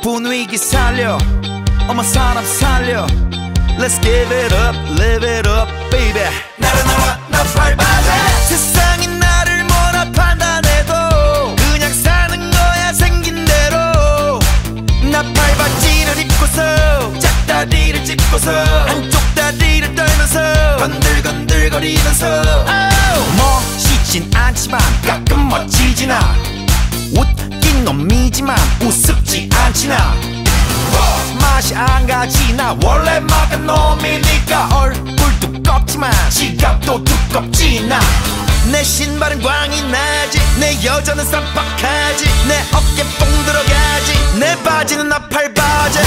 분위기 살려 어머 사람 살려 Let's give it up, live it up, baby. 나른나와 나 밟아대. 세상이 나를 뭐라 판단해도 그냥 사는 거야 생긴 대로. 나 밟아지를 입고서 짝다리를 짚고서 한쪽 다리를 떨면서 건들건들거리면서 멋있진 않지만 가끔 멋지진 않아. 웃긴 놈이지만 우습지 않지나. 맛이 안 가지 나 원래 막은 놈이니까. 얼굴 두껍지만 지갑도 두껍지 나. 내 신발은 광이 나지 내 여자는 쌈박하지 내 어깨 뽕 들어가지 내 바지는 나팔바지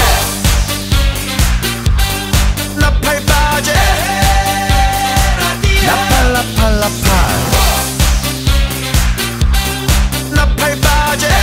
나팔바지 나팔라팔라팔 나팔바지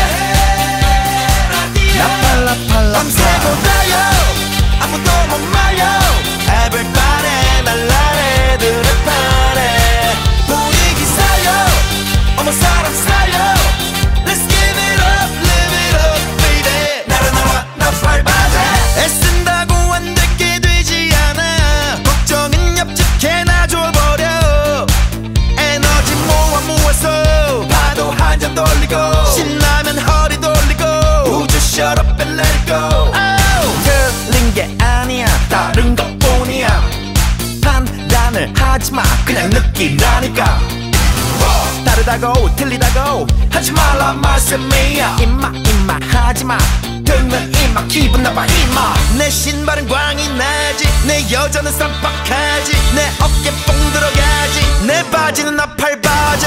나팔라팔라팔 밤새고다요 아무도 못 말려 Everybody 날라래 드레파래 분위기 살려 어머 사람 살려 Let's give it up, live it up, baby. 나른나와 나 밟아대. 애쓴다고 안 되게 되지 않아. 걱정은 옆집게나 줘버려. 에너지 모아서 파도 한 잔 돌리고 신나면 허리 돌리고 우주 shut up and let it go. 틀린 게 아니야 다른 것뿐이야. 판단을 하지마 그냥 느끼라니까. 다르다고 틀리다고 하지 말라 말씀이야. 임마 하지마 들면 임마 기분 나빠 임마. 내 신발은 광이 나지 내 여자는 쌈박하지 내 어깨 뽕 들어가지 내 바지는 나팔바지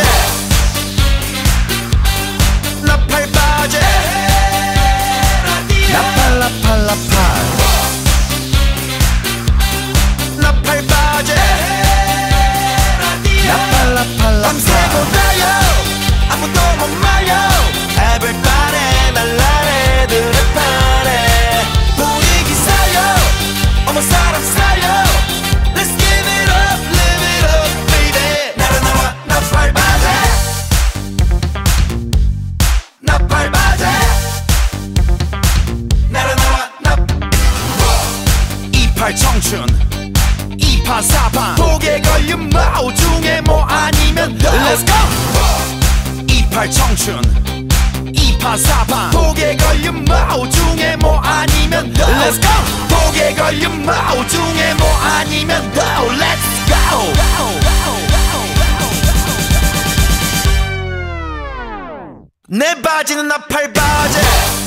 나팔바지 나팔라팔라팔 나팔바지 나팔라팔라팔 밤새고다요 아무도 못 말려 Everybody 날라래 드레파래 분위기 살려 어머 사람 살려 Let's give it up, live it up, baby. 나른나와 나 밟아대. 나 밟아대. 나른나와 나 28 청춘 2판 4판 독에 걸린 뭐 중에 뭐 아니면 Let's go. 28 청춘 2판 4판 독에 걸린 뭐 중에 뭐 아니면 Let's go. 독에 걸린 뭐 중에 뭐 아니면 Let's go. 내 바지는 나팔바지